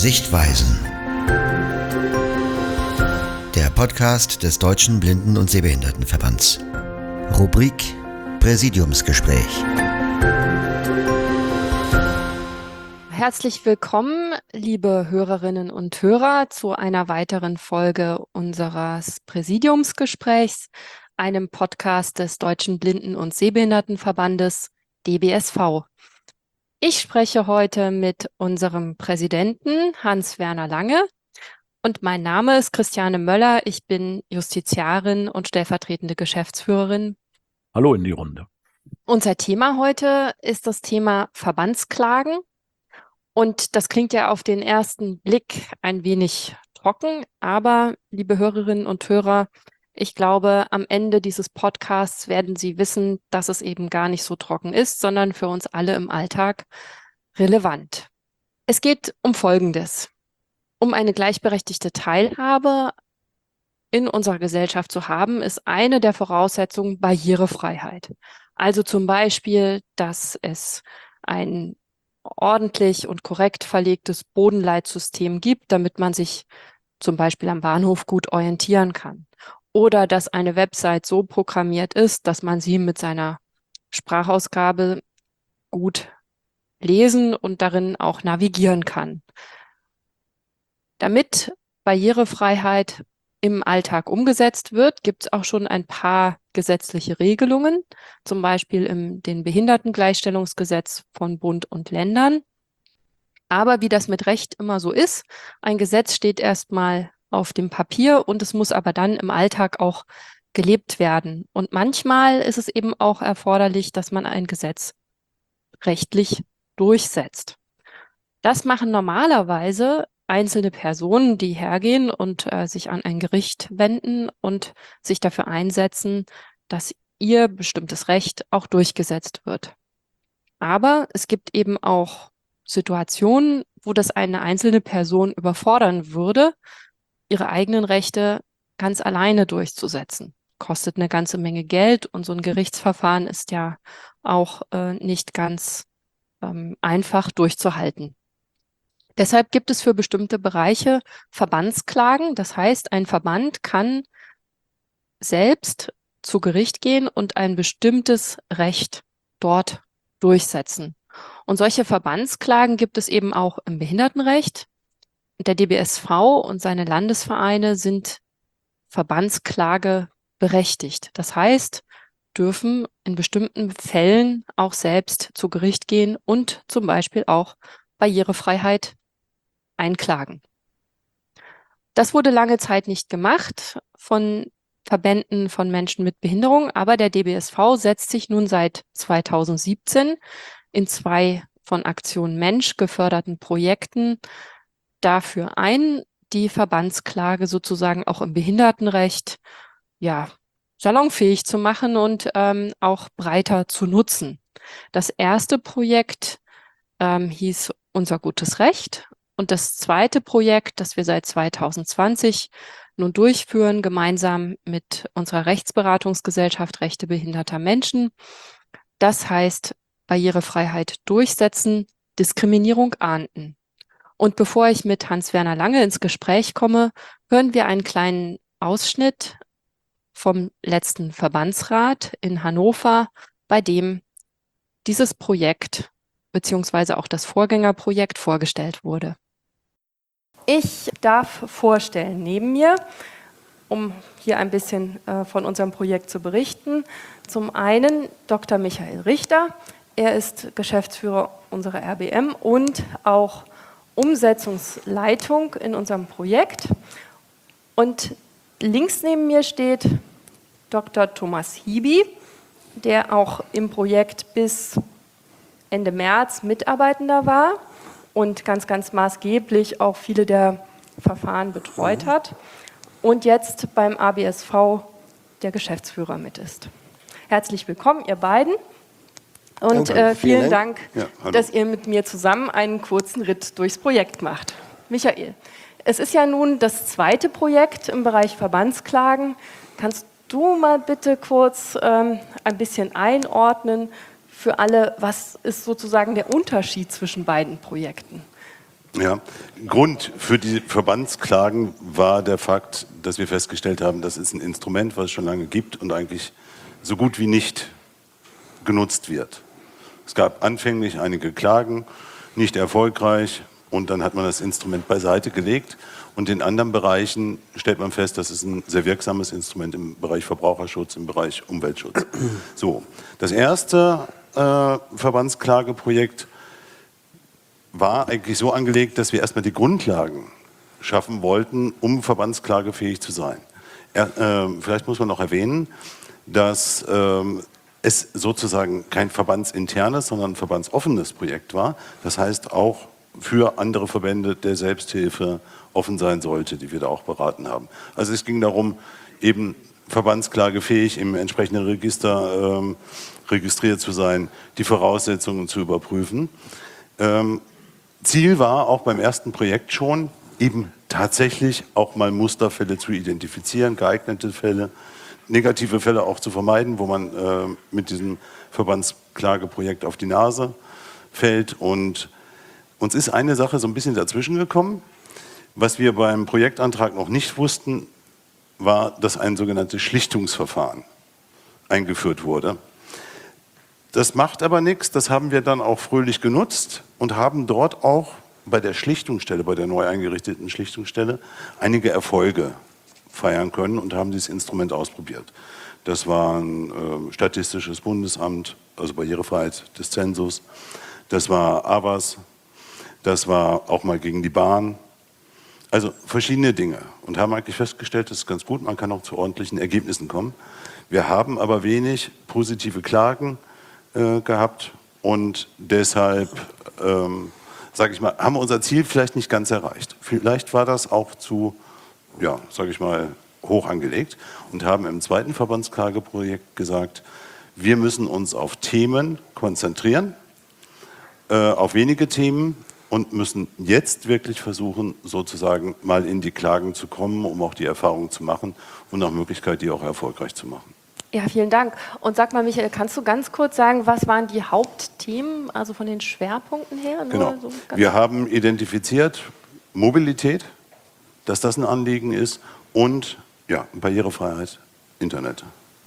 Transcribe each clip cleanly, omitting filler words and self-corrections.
Sichtweisen. Der Podcast des Deutschen Blinden- und Sehbehindertenverbands. Rubrik Präsidiumsgespräch. Herzlich willkommen, liebe Hörerinnen und Hörer, zu einer weiteren Folge unseres Präsidiumsgesprächs, einem Podcast des Deutschen Blinden- und Sehbehindertenverbandes DBSV. Ich spreche heute mit unserem Präsidenten Hans-Werner Lange und mein Name ist Christiane Möller. Ich bin Justiziarin und stellvertretende Geschäftsführerin. Hallo in die Runde. Unser Thema heute ist das Thema Verbandsklagen. Und das klingt ja auf den ersten Blick ein wenig trocken, aber liebe Hörerinnen und Hörer, ich glaube, am Ende dieses Podcasts werden Sie wissen, dass es eben gar nicht so trocken ist, sondern für uns alle im Alltag relevant. Es geht um Folgendes: Um eine gleichberechtigte Teilhabe in unserer Gesellschaft zu haben, ist eine der Voraussetzungen Barrierefreiheit. Also zum Beispiel, dass es ein ordentlich und korrekt verlegtes Bodenleitsystem gibt, damit man sich zum Beispiel am Bahnhof gut orientieren kann. Oder dass eine Website so programmiert ist, dass man sie mit seiner Sprachausgabe gut lesen und darin auch navigieren kann. Damit Barrierefreiheit im Alltag umgesetzt wird, gibt es auch schon ein paar gesetzliche Regelungen, zum Beispiel im den Behindertengleichstellungsgesetz von Bund und Ländern. Aber wie das mit Recht immer so ist, ein Gesetz steht erstmal auf dem Papier und es muss aber dann im Alltag auch gelebt werden. Und manchmal ist es eben auch erforderlich, dass man ein Gesetz rechtlich durchsetzt. Das machen normalerweise einzelne Personen, die hergehen und sich an ein Gericht wenden und sich dafür einsetzen, dass ihr bestimmtes Recht auch durchgesetzt wird. Aber es gibt eben auch Situationen, wo das eine einzelne Person überfordern würde, ihre eigenen Rechte ganz alleine durchzusetzen. Kostet eine ganze Menge Geld und so ein Gerichtsverfahren ist ja auch nicht ganz einfach durchzuhalten. Deshalb gibt es für bestimmte Bereiche Verbandsklagen. Das heißt, ein Verband kann selbst zu Gericht gehen und ein bestimmtes Recht dort durchsetzen. Und solche Verbandsklagen gibt es eben auch im Behindertenrecht. Der DBSV und seine Landesvereine sind Verbandsklage berechtigt. Das heißt, dürfen in bestimmten Fällen auch selbst zu Gericht gehen und zum Beispiel auch Barrierefreiheit einklagen. Das wurde lange Zeit nicht gemacht von Verbänden von Menschen mit Behinderung, aber der DBSV setzt sich nun seit 2017 in 2 von Aktion Mensch geförderten Projekten dafür ein, die Verbandsklage sozusagen auch im Behindertenrecht salonfähig zu machen und auch breiter zu nutzen. Das erste Projekt hieß Unser gutes Recht. Und das zweite Projekt, das wir seit 2020 nun durchführen, gemeinsam mit unserer Rechtsberatungsgesellschaft Rechte behinderter Menschen, das heißt Barrierefreiheit durchsetzen, Diskriminierung ahnden. Und bevor ich mit Hans-Werner Lange ins Gespräch komme, hören wir einen kleinen Ausschnitt vom letzten Verbandsrat in Hannover, bei dem dieses Projekt beziehungsweise auch das Vorgängerprojekt vorgestellt wurde. Ich darf vorstellen, neben mir, um hier ein bisschen von unserem Projekt zu berichten, zum einen Dr. Michael Richter. Er ist Geschäftsführer unserer RBM und auch Umsetzungsleitung in unserem Projekt. Und links neben mir steht Dr. Thomas Hibi, der auch im Projekt bis Ende März Mitarbeitender war und ganz, ganz maßgeblich auch viele der Verfahren betreut hat und jetzt beim ABSV der Geschäftsführer mit ist. Herzlich willkommen, ihr beiden. Und vielen Dank, dass ihr mit mir zusammen einen kurzen Ritt durchs Projekt macht. Michael, es ist ja nun das zweite Projekt im Bereich Verbandsklagen. Kannst du mal bitte kurz ein bisschen einordnen für alle, was ist sozusagen der Unterschied zwischen beiden Projekten? Ja, Grund für die Verbandsklagen war der Fakt, dass wir festgestellt haben, das ist ein Instrument, was es schon lange gibt und eigentlich so gut wie nicht genutzt wird. Es gab anfänglich einige Klagen, nicht erfolgreich, und dann hat man das Instrument beiseite gelegt. Und in anderen Bereichen stellt man fest, das ist ein sehr wirksames Instrument im Bereich Verbraucherschutz, im Bereich Umweltschutz. So, das erste Verbandsklageprojekt war eigentlich so angelegt, dass wir erstmal die Grundlagen schaffen wollten, um verbandsklagefähig zu sein. Vielleicht muss man noch erwähnen, dass es sozusagen kein verbandsinternes, sondern ein verbandsoffenes Projekt war. Das heißt auch für andere Verbände der Selbsthilfe offen sein sollte, die wir da auch beraten haben. Also es ging darum, eben verbandsklagefähig im entsprechenden Register registriert zu sein, die Voraussetzungen zu überprüfen. Ziel war auch beim ersten Projekt schon, eben tatsächlich auch mal Musterfälle zu identifizieren, geeignete Fälle, negative Fälle auch zu vermeiden, wo man mit diesem Verbandsklageprojekt auf die Nase fällt. Und uns ist eine Sache so ein bisschen dazwischen gekommen. Was wir beim Projektantrag noch nicht wussten, war, dass ein sogenanntes Schlichtungsverfahren eingeführt wurde. Das macht aber nichts, das haben wir dann auch fröhlich genutzt und haben dort auch bei der Schlichtungsstelle, bei der neu eingerichteten Schlichtungsstelle, einige Erfolge feiern können und haben dieses Instrument ausprobiert. Das war ein Statistisches Bundesamt, also Barrierefreiheit des Zensus, das war AWAS, das war auch mal gegen die Bahn, also verschiedene Dinge, und haben eigentlich festgestellt, das ist ganz gut, man kann auch zu ordentlichen Ergebnissen kommen. Wir haben aber wenig positive Klagen gehabt und deshalb, sage ich mal, haben wir unser Ziel vielleicht nicht ganz erreicht. Vielleicht war das auch zu, ja, sage ich mal, hoch angelegt und haben im zweiten Verbandsklageprojekt gesagt, wir müssen uns auf Themen konzentrieren, auf wenige Themen, und müssen jetzt wirklich versuchen, sozusagen mal in die Klagen zu kommen, um auch die Erfahrung zu machen und nach Möglichkeit die auch erfolgreich zu machen. Ja, vielen Dank. Und sag mal, Michael, kannst du ganz kurz sagen, was waren die Hauptthemen, also von den Schwerpunkten her? Genau. Wir haben identifiziert Mobilität, dass das ein Anliegen ist, und ja, Barrierefreiheit, Internet.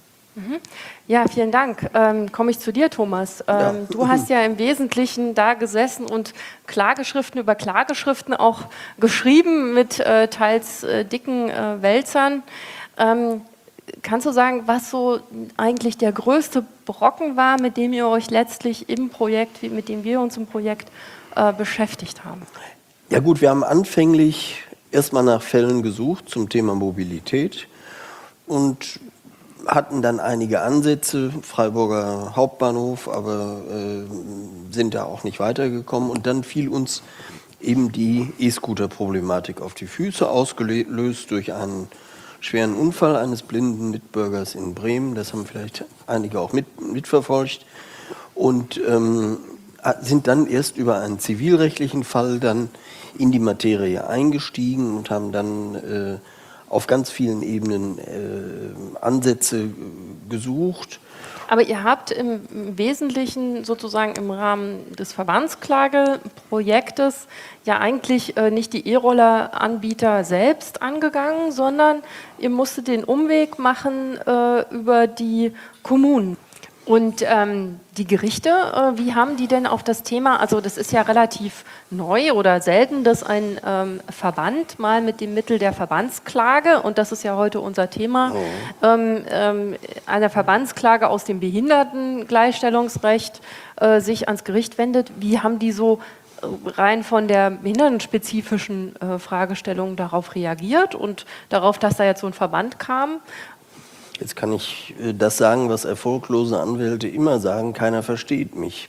Ja, vielen Dank. Komme ich zu dir, Thomas. Du hast ja im Wesentlichen da gesessen und Klageschriften über Klageschriften auch geschrieben mit teils dicken Wälzern. Kannst du sagen, was so eigentlich der größte Brocken war, mit dem ihr euch letztlich im Projekt, mit dem wir uns im Projekt beschäftigt haben? Ja gut, wir haben anfänglich erstmal nach Fällen gesucht zum Thema Mobilität und hatten dann einige Ansätze, Freiburger Hauptbahnhof, aber sind da auch nicht weitergekommen. Und dann fiel uns eben die E-Scooter-Problematik auf die Füße, ausgelöst durch einen schweren Unfall eines blinden Mitbürgers in Bremen. Das haben vielleicht einige auch mitverfolgt. Und sind dann erst über einen zivilrechtlichen Fall dann in die Materie eingestiegen und haben dann auf ganz vielen Ebenen Ansätze gesucht. Aber ihr habt im Wesentlichen sozusagen im Rahmen des Verbandsklageprojektes ja eigentlich nicht die E-Roller-Anbieter selbst angegangen, sondern ihr musstet den Umweg machen über die Kommunen. Und die Gerichte, wie haben die denn auf das Thema, also das ist ja relativ neu oder selten, dass ein Verband mal mit dem Mittel der Verbandsklage, und das ist ja heute unser Thema, einer Verbandsklage aus dem Behindertengleichstellungsrecht sich ans Gericht wendet. Wie haben die so rein von der behindertenspezifischen Fragestellung darauf reagiert und darauf, dass da jetzt so ein Verband kam? Jetzt kann ich das sagen, was erfolglose Anwälte immer sagen: Keiner versteht mich.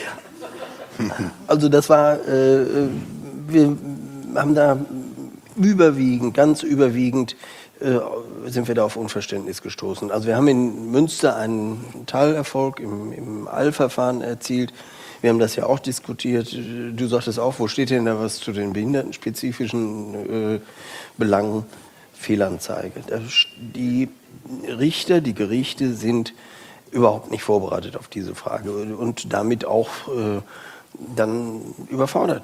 Also das war, wir haben da ganz überwiegend sind wir da auf Unverständnis gestoßen. Also wir haben in Münster einen Teilerfolg im Eilverfahren erzielt. Wir haben das ja auch diskutiert. Du sagtest auch, wo steht denn da was zu den behindertenspezifischen Belangen? Fehlanzeige. Die Richter, die Gerichte sind überhaupt nicht vorbereitet auf diese Frage und damit auch dann überfordert.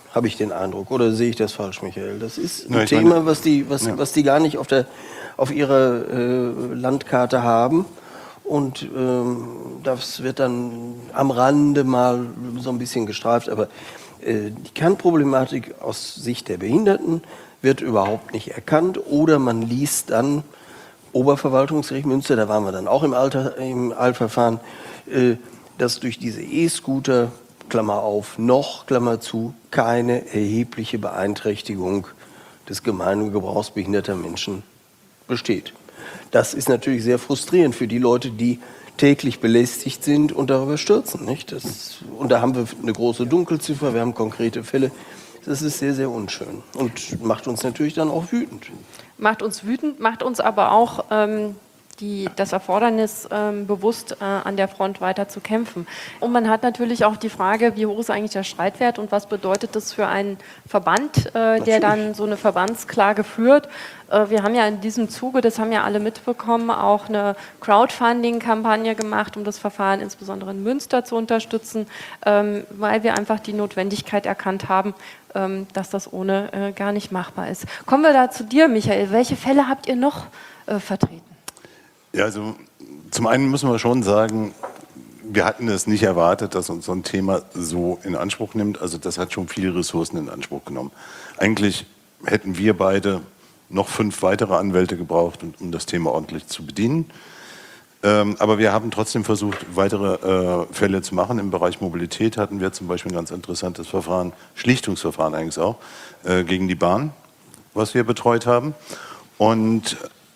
habe ich den Eindruck. Oder sehe ich das falsch, Michael? Das ist ein Ja, Thema, was die gar nicht auf ihrer Landkarte haben. Und das wird dann am Rande mal so ein bisschen gestreift. Aber die Kernproblematik aus Sicht der Behinderten wird überhaupt nicht erkannt. Oder man liest dann Oberverwaltungsgericht Münster, da waren wir dann auch im Eilverfahren, dass durch diese E-Scooter, Klammer auf, noch, Klammer zu, keine erhebliche Beeinträchtigung des Gemeingebrauchs behinderter Menschen besteht. Das ist natürlich sehr frustrierend für die Leute, die täglich belästigt sind und darüber stürzen. Nicht? Und da haben wir eine große Dunkelziffer, wir haben konkrete Fälle. Das ist sehr, sehr unschön und macht uns natürlich dann auch wütend. Macht uns wütend, macht uns aber auch das Erfordernis bewusst, an der Front weiter zu kämpfen. Und man hat natürlich auch die Frage, wie hoch ist eigentlich der Streitwert und was bedeutet das für einen Verband, der dann so eine Verbandsklage führt. Wir haben ja in diesem Zuge, das haben ja alle mitbekommen, auch eine Crowdfunding-Kampagne gemacht, um das Verfahren insbesondere in Münster zu unterstützen, weil wir einfach die Notwendigkeit erkannt haben, dass das ohne gar nicht machbar ist. Kommen wir da zu dir, Michael. Welche Fälle habt ihr noch vertreten? Ja, also zum einen müssen wir schon sagen, wir hatten es nicht erwartet, dass uns so ein Thema so in Anspruch nimmt. Also das hat schon viele Ressourcen in Anspruch genommen. Eigentlich hätten wir beide noch 5 weitere Anwälte gebraucht, um das Thema ordentlich zu bedienen. Aber wir haben trotzdem versucht, weitere Fälle zu machen. Im Bereich Mobilität hatten wir zum Beispiel ein ganz interessantes Verfahren, Schlichtungsverfahren eigentlich auch, gegen die Bahn, was wir betreut haben. Und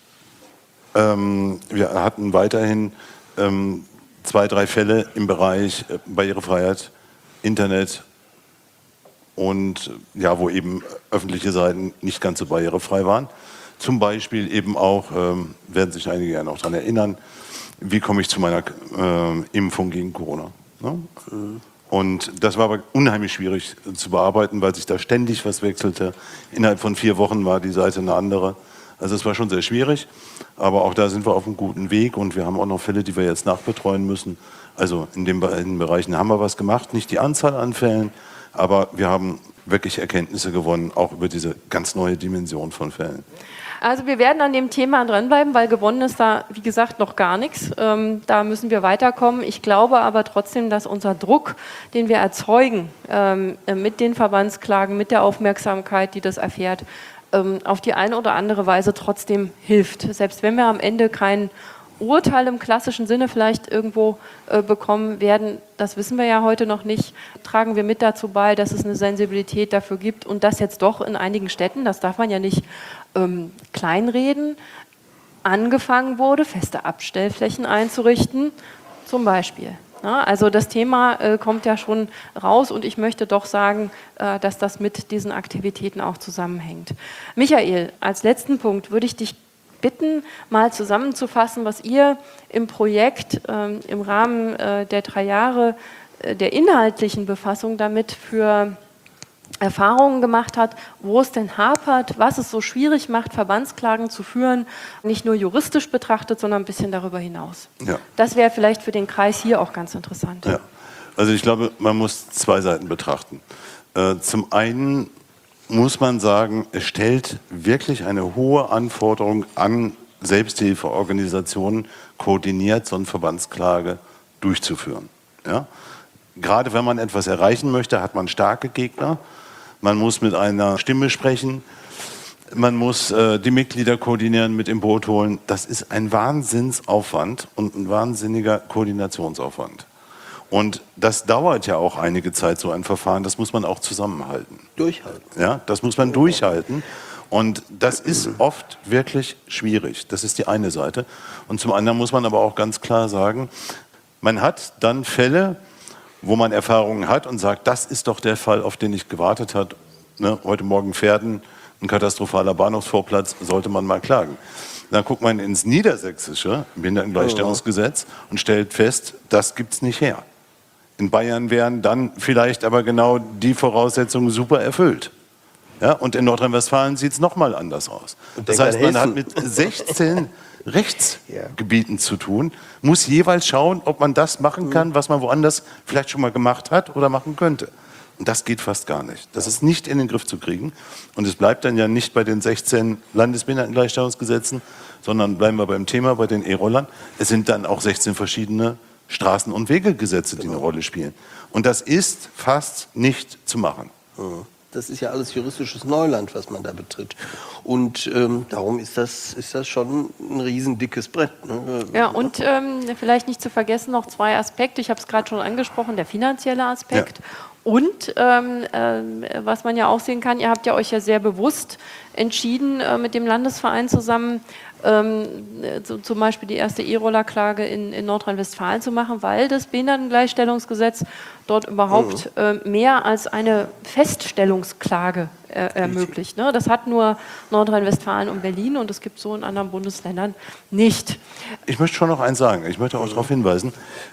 wir hatten weiterhin 2, 3 Fälle im Bereich Barrierefreiheit, Internet und ja, wo eben öffentliche Seiten nicht ganz so barrierefrei waren. Zum Beispiel eben auch, werden sich einige ja noch daran erinnern, wie komme ich zu meiner Impfung gegen Corona. Ne? Und das war aber unheimlich schwierig zu bearbeiten, weil sich da ständig was wechselte. Innerhalb von 4 Wochen war die Seite eine andere. Also es war schon sehr schwierig, aber auch da sind wir auf einem guten Weg und wir haben auch noch Fälle, die wir jetzt nachbetreuen müssen. Also in den Bereichen haben wir was gemacht, nicht die Anzahl an Fällen, aber wir haben wirklich Erkenntnisse gewonnen, auch über diese ganz neue Dimension von Fällen. Also wir werden an dem Thema dranbleiben, weil gewonnen ist da, wie gesagt, noch gar nichts. Da müssen wir weiterkommen. Ich glaube aber trotzdem, dass unser Druck, den wir erzeugen, mit den Verbandsklagen, mit der Aufmerksamkeit, die das erfährt, auf die eine oder andere Weise trotzdem hilft. Selbst wenn wir am Ende kein Urteil im klassischen Sinne vielleicht irgendwo bekommen werden, das wissen wir ja heute noch nicht, tragen wir mit dazu bei, dass es eine Sensibilität dafür gibt und dass jetzt doch in einigen Städten, das darf man ja nicht kleinreden, angefangen wurde, feste Abstellflächen einzurichten, zum Beispiel. Ja, also das Thema kommt ja schon raus und ich möchte doch sagen, dass das mit diesen Aktivitäten auch zusammenhängt. Michael, als letzten Punkt würde ich dich bitten, mal zusammenzufassen, was ihr im Projekt im Rahmen der 3 Jahre der inhaltlichen Befassung damit für Erfahrungen gemacht hat, wo es denn hapert, was es so schwierig macht, Verbandsklagen zu führen, nicht nur juristisch betrachtet, sondern ein bisschen darüber hinaus. Ja. Das wäre vielleicht für den Kreis hier auch ganz interessant. Ja. Also ich glaube, man muss 2 Seiten betrachten. Zum einen muss man sagen, es stellt wirklich eine hohe Anforderung an Selbsthilfeorganisationen, koordiniert so eine Verbandsklage durchzuführen. Ja? Gerade wenn man etwas erreichen möchte, hat man starke Gegner. Man muss mit einer Stimme sprechen. Man muss die Mitglieder koordinieren, mit im Boot holen. Das ist ein Wahnsinnsaufwand und ein wahnsinniger Koordinationsaufwand. Und das dauert ja auch einige Zeit, so ein Verfahren. Das muss man auch zusammenhalten. Durchhalten. Ja, das muss man durchhalten. Und das ist oft wirklich schwierig. Das ist die eine Seite. Und zum anderen muss man aber auch ganz klar sagen, man hat dann Fälle, wo man Erfahrungen hat und sagt, das ist doch der Fall, auf den ich gewartet habe. Ne, heute Morgen Pferden, ein katastrophaler Bahnhofsvorplatz, sollte man mal klagen. Dann guckt man ins niedersächsische Behindertengleichstellungsgesetz und stellt fest, das gibt's nicht her. In Bayern wären dann vielleicht aber genau die Voraussetzungen super erfüllt. Ja, und in Nordrhein-Westfalen sieht es nochmal anders aus. Das heißt, man hat mit 16 Rechtsgebieten zu tun, muss jeweils schauen, ob man das machen kann, was man woanders vielleicht schon mal gemacht hat oder machen könnte. Und das geht fast gar nicht. Das ist nicht in den Griff zu kriegen. Und es bleibt dann ja nicht bei den 16 Landesbehindertengleichstellungsgesetzen, sondern bleiben wir beim Thema, bei den E-Rollern. Es sind dann auch 16 verschiedene Straßen- und Wegegesetze, die eine Rolle spielen. Und das ist fast nicht zu machen. Das ist ja alles juristisches Neuland, was man da betritt. Und darum ist das schon ein riesendickes Brett. Ne? Ja, und vielleicht nicht zu vergessen noch 2 Aspekte. Ich habe es gerade schon angesprochen, der finanzielle Aspekt. Ja. Und was man ja auch sehen kann, ihr habt ja euch ja sehr bewusst entschieden, mit dem Landesverein zusammen zum Beispiel die erste E-Roller-Klage in Nordrhein-Westfalen zu machen, weil das Behindertengleichstellungsgesetz dort überhaupt mehr als eine Feststellungsklage ermöglicht. Ne? Das hat nur Nordrhein-Westfalen und Berlin und es gibt so in anderen Bundesländern nicht. Ich möchte schon noch eins sagen, ich möchte auch darauf hinweisen,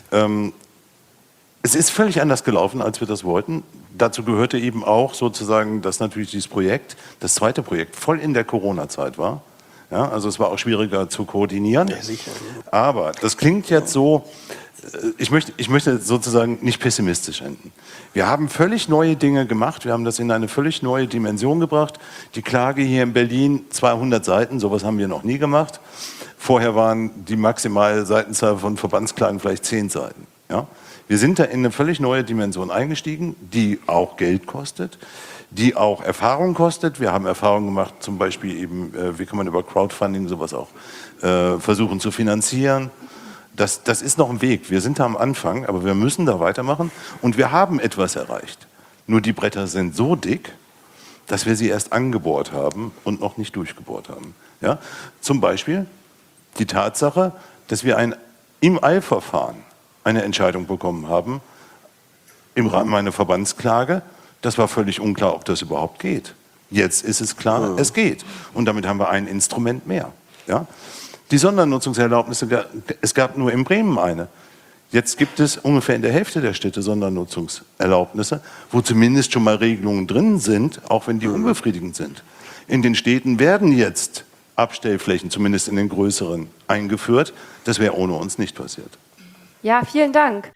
es ist völlig anders gelaufen, als wir das wollten. Dazu gehörte eben auch sozusagen, dass natürlich dieses Projekt, das zweite Projekt, voll in der Corona-Zeit war. Ja, also es war auch schwieriger zu koordinieren. Ja, sicher. Aber das klingt jetzt so, ich möchte sozusagen nicht pessimistisch enden. Wir haben völlig neue Dinge gemacht, wir haben das in eine völlig neue Dimension gebracht. Die Klage hier in Berlin, 200 Seiten, sowas haben wir noch nie gemacht. Vorher waren die maximale Seitenzahl von Verbandsklagen vielleicht 10 Seiten. Ja? Wir sind da in eine völlig neue Dimension eingestiegen, die auch Geld kostet, die auch Erfahrung kostet. Wir haben Erfahrung gemacht, zum Beispiel eben, wie kann man über Crowdfunding sowas auch versuchen zu finanzieren. Das ist noch ein Weg. Wir sind da am Anfang, aber wir müssen da weitermachen und wir haben etwas erreicht. Nur die Bretter sind so dick, dass wir sie erst angebohrt haben und noch nicht durchgebohrt haben. Ja? Zum Beispiel die Tatsache, dass wir im Eilverfahren eine Entscheidung bekommen haben, im Rahmen einer Verbandsklage. Das war völlig unklar, ob das überhaupt geht. Jetzt ist es klar, es geht. Und damit haben wir ein Instrument mehr. Ja? Die Sondernutzungserlaubnisse, es gab nur in Bremen eine. Jetzt gibt es ungefähr in der Hälfte der Städte Sondernutzungserlaubnisse, wo zumindest schon mal Regelungen drin sind, auch wenn die unbefriedigend sind. In den Städten werden jetzt Abstellflächen, zumindest in den größeren, eingeführt. Das wäre ohne uns nicht passiert. Ja, vielen Dank.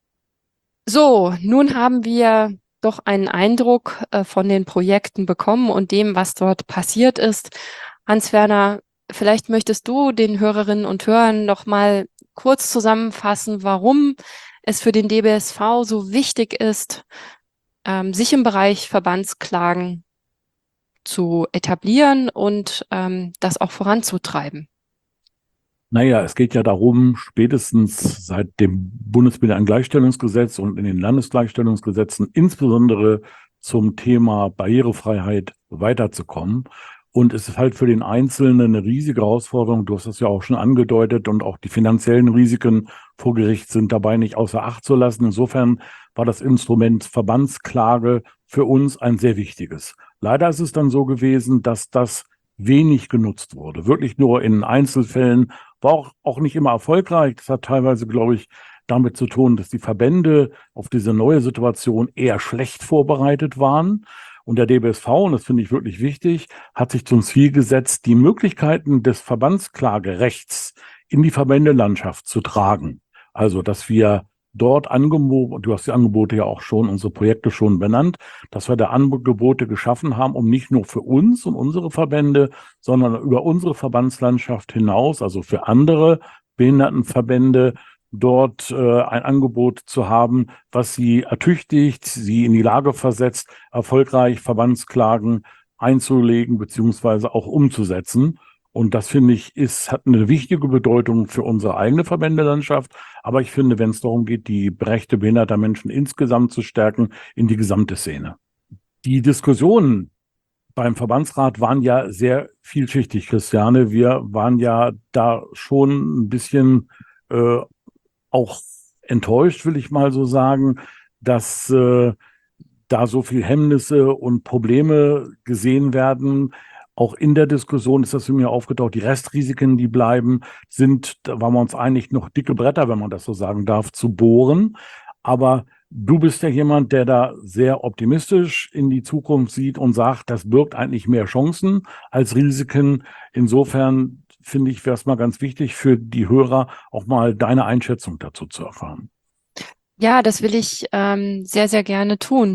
So, nun haben wir doch einen Eindruck von den Projekten bekommen und dem, was dort passiert ist. Hans-Werner, vielleicht möchtest du den Hörerinnen und Hörern noch mal kurz zusammenfassen, warum es für den DBSV so wichtig ist, sich im Bereich Verbandsklagen zu etablieren und das auch voranzutreiben. Naja, es geht ja darum, spätestens seit dem Bundesbehindertengleichstellungsgesetz und in den Landesgleichstellungsgesetzen insbesondere zum Thema Barrierefreiheit weiterzukommen. Und es ist halt für den Einzelnen eine riesige Herausforderung. Du hast das ja auch schon angedeutet und auch die finanziellen Risiken vor Gericht sind dabei nicht außer Acht zu lassen. Insofern war das Instrument Verbandsklage für uns ein sehr wichtiges. Leider ist es dann so gewesen, dass das wenig genutzt wurde. Wirklich nur in Einzelfällen, war auch nicht immer erfolgreich. Das hat teilweise, glaube ich, damit zu tun, dass die Verbände auf diese neue Situation eher schlecht vorbereitet waren. Und der DBSV, und das finde ich wirklich wichtig, hat sich zum Ziel gesetzt, die Möglichkeiten des Verbandsklagerechts in die Verbändelandschaft zu tragen. Also, dass wir dort Angebote, du hast die Angebote ja auch schon, unsere Projekte schon benannt, dass wir da Angebote geschaffen haben, um nicht nur für uns und unsere Verbände, sondern über unsere Verbandslandschaft hinaus, also für andere Behindertenverbände, dort ein Angebot zu haben, was sie ertüchtigt, sie in die Lage versetzt, erfolgreich Verbandsklagen einzulegen beziehungsweise auch umzusetzen. Und das, finde ich, hat eine wichtige Bedeutung für unsere eigene Verbändelandschaft. Aber ich finde, wenn es darum geht, die Rechte behinderter Menschen insgesamt zu stärken, in die gesamte Szene. Die Diskussionen beim Verbandsrat waren ja sehr vielschichtig, Christiane. Wir waren ja da schon ein bisschen auch enttäuscht, will ich mal so sagen, dass da so viel Hemmnisse und Probleme gesehen werden. Auch in der Diskussion ist das für mich aufgetaucht, die Restrisiken, die bleiben, da waren wir uns einig, noch dicke Bretter, wenn man das so sagen darf, zu bohren. Aber du bist ja jemand, der da sehr optimistisch in die Zukunft sieht und sagt, das birgt eigentlich mehr Chancen als Risiken. Insofern finde ich, wäre es mal ganz wichtig für die Hörer, auch mal deine Einschätzung dazu zu erfahren. Ja, das will ich sehr, sehr gerne tun.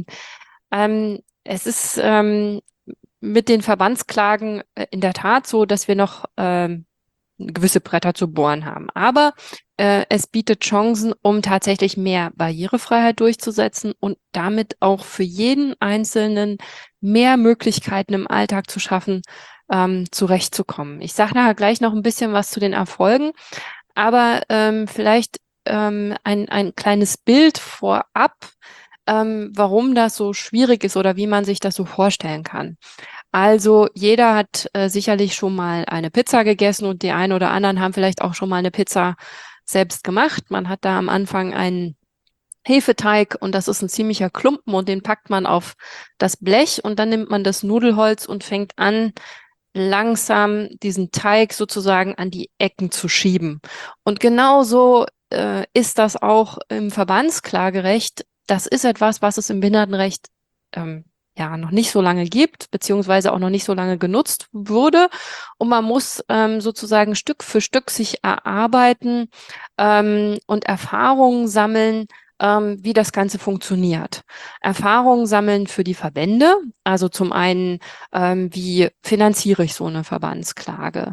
Es ist mit den Verbandsklagen in der Tat so, dass wir noch gewisse Bretter zu bohren haben. Aber es bietet Chancen, um tatsächlich mehr Barrierefreiheit durchzusetzen und damit auch für jeden Einzelnen mehr Möglichkeiten im Alltag zu schaffen, zurechtzukommen. Ich sage nachher gleich noch ein bisschen was zu den Erfolgen, aber vielleicht ein kleines Bild vorab, warum das so schwierig ist oder wie man sich das so vorstellen kann. Also jeder hat sicherlich schon mal eine Pizza gegessen und die einen oder anderen haben vielleicht auch schon mal eine Pizza selbst gemacht. Man hat da am Anfang einen Hefeteig und das ist ein ziemlicher Klumpen und den packt man auf das Blech und dann nimmt man das Nudelholz und fängt an, langsam diesen Teig sozusagen an die Ecken zu schieben. Und genauso ist das auch im Verbandsklagerecht. Das ist etwas, was es im Behindertenrecht ja noch nicht so lange gibt, beziehungsweise auch noch nicht so lange genutzt wurde. Und man muss sozusagen Stück für Stück sich erarbeiten und Erfahrungen sammeln, wie das Ganze funktioniert. Erfahrungen sammeln für die Verbände, also zum einen, wie finanziere ich so eine Verbandsklage?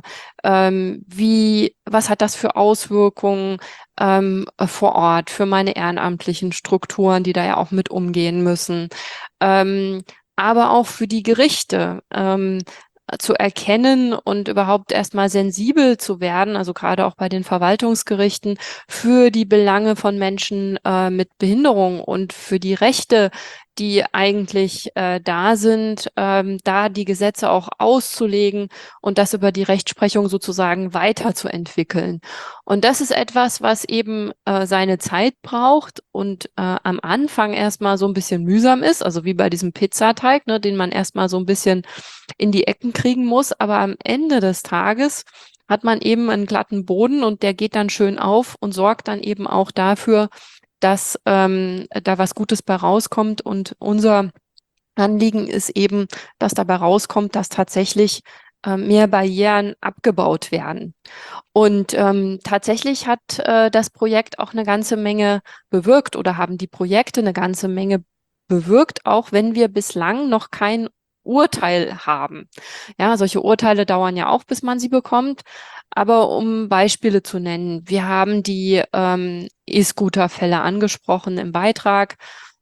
Was hat das für Auswirkungen vor Ort für meine ehrenamtlichen Strukturen, die da ja auch mit umgehen müssen? Aber auch für die Gerichte. Zu erkennen und überhaupt erstmal sensibel zu werden, also gerade auch bei den Verwaltungsgerichten, für die Belange von Menschen mit Behinderung und für die Rechte, die eigentlich da sind, da die Gesetze auch auszulegen und das über die Rechtsprechung sozusagen weiterzuentwickeln. Und das ist etwas, was eben seine Zeit braucht und am Anfang erstmal so ein bisschen mühsam ist, also wie bei diesem Pizzateig, ne, den man erstmal so ein bisschen in die Ecken kriegen muss. Aber am Ende des Tages hat man eben einen glatten Boden und der geht dann schön auf und sorgt dann eben auch dafür, dass da was Gutes bei rauskommt. Und unser Anliegen ist eben, dass dabei rauskommt, dass tatsächlich mehr Barrieren abgebaut werden. Und tatsächlich hat das Projekt auch eine ganze Menge bewirkt oder haben die Projekte eine ganze Menge bewirkt, auch wenn wir bislang noch kein Urteil haben. Ja, solche Urteile dauern ja auch, bis man sie bekommt. Aber um Beispiele zu nennen, wir haben die E-Scooter-Fälle angesprochen im Beitrag.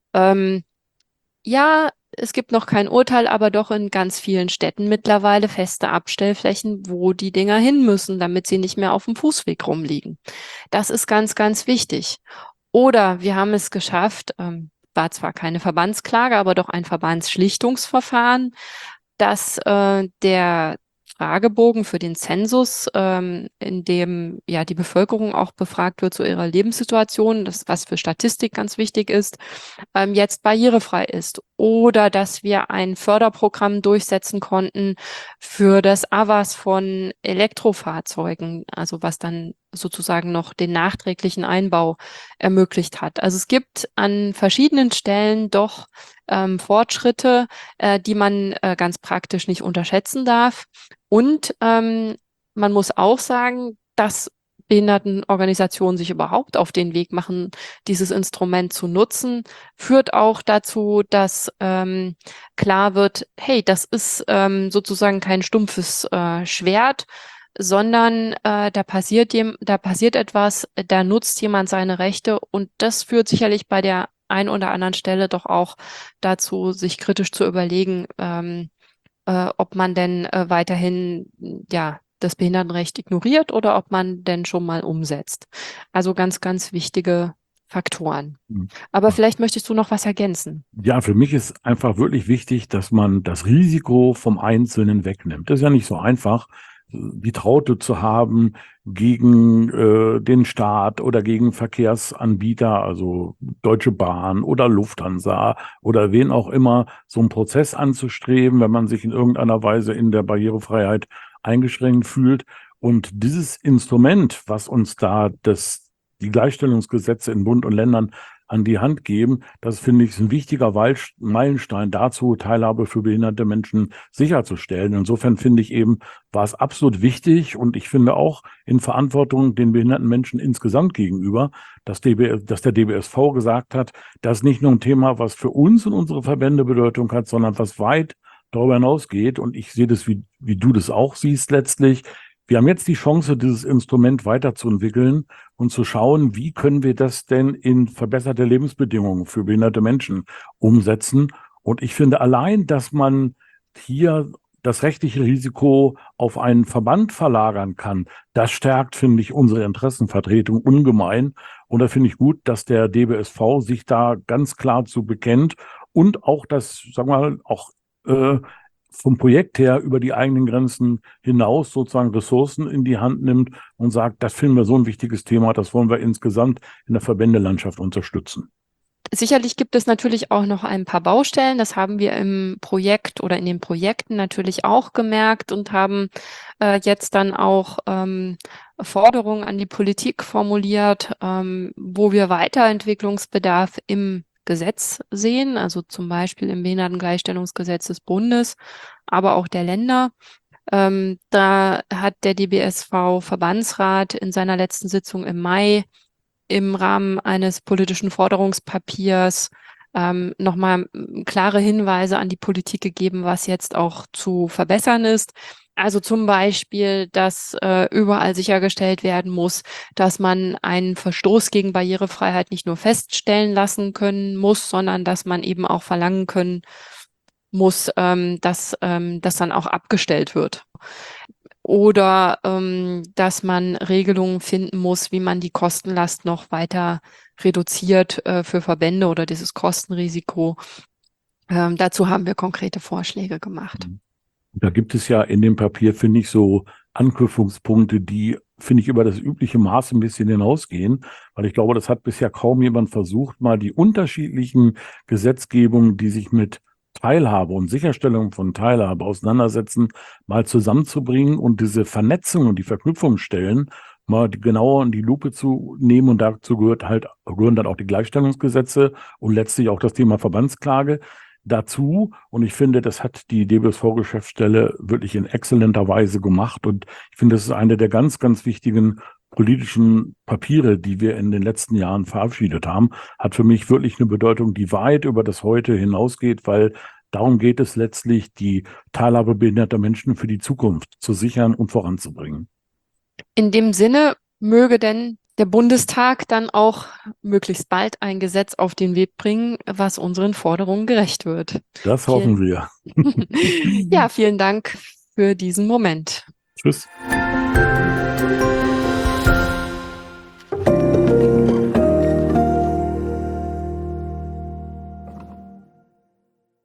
Ja, es gibt noch kein Urteil, aber doch in ganz vielen Städten mittlerweile feste Abstellflächen, wo die Dinger hin müssen, damit sie nicht mehr auf dem Fußweg rumliegen. Das ist ganz, ganz wichtig. Oder wir haben es geschafft, war zwar keine Verbandsklage, aber doch ein Verbandsschlichtungsverfahren, dass der Fragebogen für den Zensus, in dem ja die Bevölkerung auch befragt wird zu ihrer Lebenssituation, das was für Statistik ganz wichtig ist, jetzt barrierefrei ist. Oder dass wir ein Förderprogramm durchsetzen konnten für das AVAS von Elektrofahrzeugen, also was dann sozusagen noch den nachträglichen Einbau ermöglicht hat. Also es gibt an verschiedenen Stellen doch Fortschritte, die man ganz praktisch nicht unterschätzen darf. Und man muss auch sagen, dass Behindertenorganisationen sich überhaupt auf den Weg machen, dieses Instrument zu nutzen, führt auch dazu, dass klar wird, hey, das ist sozusagen kein stumpfes Schwert, sondern da passiert etwas, da nutzt jemand seine Rechte und das führt sicherlich bei der einen oder anderen Stelle doch auch dazu, sich kritisch zu überlegen, ob man denn weiterhin ja das Behindertenrecht ignoriert oder ob man denn schon mal umsetzt. Also ganz, ganz wichtige Faktoren. Aber vielleicht möchtest du noch was ergänzen. Ja, für mich ist einfach wirklich wichtig, dass man das Risiko vom Einzelnen wegnimmt. Das ist ja nicht so einfach, die Traute zu haben gegen den Staat oder gegen Verkehrsanbieter, also Deutsche Bahn oder Lufthansa oder wen auch immer, so einen Prozess anzustreben, wenn man sich in irgendeiner Weise in der Barrierefreiheit eingeschränkt fühlt. Und dieses Instrument, was uns da die Gleichstellungsgesetze in Bund und Ländern an die Hand geben. Das finde ich ist ein wichtiger Meilenstein dazu, Teilhabe für behinderte Menschen sicherzustellen. Insofern finde ich eben, war es absolut wichtig und ich finde auch in Verantwortung den behinderten Menschen insgesamt gegenüber, dass der DBSV gesagt hat, das ist nicht nur ein Thema, was für uns und unsere Verbände Bedeutung hat, sondern was weit darüber hinausgeht. Und ich sehe das, wie du das auch siehst letztlich. Wir haben jetzt die Chance, dieses Instrument weiterzuentwickeln und zu schauen, wie können wir das denn in verbesserte Lebensbedingungen für behinderte Menschen umsetzen. Und ich finde allein, dass man hier das rechtliche Risiko auf einen Verband verlagern kann, das stärkt, finde ich, unsere Interessenvertretung ungemein. Und da finde ich gut, dass der DBSV sich da ganz klar zu bekennt und auch das, sagen wir mal, auch vom Projekt her über die eigenen Grenzen hinaus sozusagen Ressourcen in die Hand nimmt und sagt, das finden wir so ein wichtiges Thema, das wollen wir insgesamt in der Verbändelandschaft unterstützen. Sicherlich gibt es natürlich auch noch ein paar Baustellen. Das haben wir im Projekt oder in den Projekten natürlich auch gemerkt und haben jetzt dann auch Forderungen an die Politik formuliert, wo wir Weiterentwicklungsbedarf im Gesetz sehen, also zum Beispiel im Behindertengleichstellungsgesetz des Bundes, aber auch der Länder. Da hat der DBSV-Verbandsrat in seiner letzten Sitzung im Mai im Rahmen eines politischen Forderungspapiers nochmal klare Hinweise an die Politik gegeben, was jetzt auch zu verbessern ist. Also zum Beispiel, dass überall sichergestellt werden muss, dass man einen Verstoß gegen Barrierefreiheit nicht nur feststellen lassen können muss, sondern dass man eben auch verlangen können muss, dass das dann auch abgestellt wird. Oder dass man Regelungen finden muss, wie man die Kostenlast noch weiter reduziert für Verbände oder dieses Kostenrisiko. Dazu haben wir konkrete Vorschläge gemacht. Da gibt es ja in dem Papier, finde ich, so Anknüpfungspunkte, die, finde ich, über das übliche Maß ein bisschen hinausgehen, weil ich glaube, das hat bisher kaum jemand versucht, mal die unterschiedlichen Gesetzgebungen, die sich mit Teilhabe und Sicherstellung von Teilhabe auseinandersetzen, mal zusammenzubringen und diese Vernetzung und die Verknüpfungsstellen mal genauer in die Lupe zu nehmen. Und dazu gehören dann auch die Gleichstellungsgesetze und letztlich auch das Thema Verbandsklage dazu. Und ich finde, das hat die DBSV-Geschäftsstelle wirklich in exzellenter Weise gemacht. Und ich finde, das ist eine der ganz, ganz wichtigen politischen Papiere, die wir in den letzten Jahren verabschiedet haben, hat für mich wirklich eine Bedeutung, die weit über das Heute hinausgeht, weil darum geht es letztlich, die Teilhabe behinderter Menschen für die Zukunft zu sichern und voranzubringen. In dem Sinne möge denn der Bundestag dann auch möglichst bald ein Gesetz auf den Weg bringen, was unseren Forderungen gerecht wird. Das hoffen wir. Ja, vielen Dank für diesen Moment. Tschüss.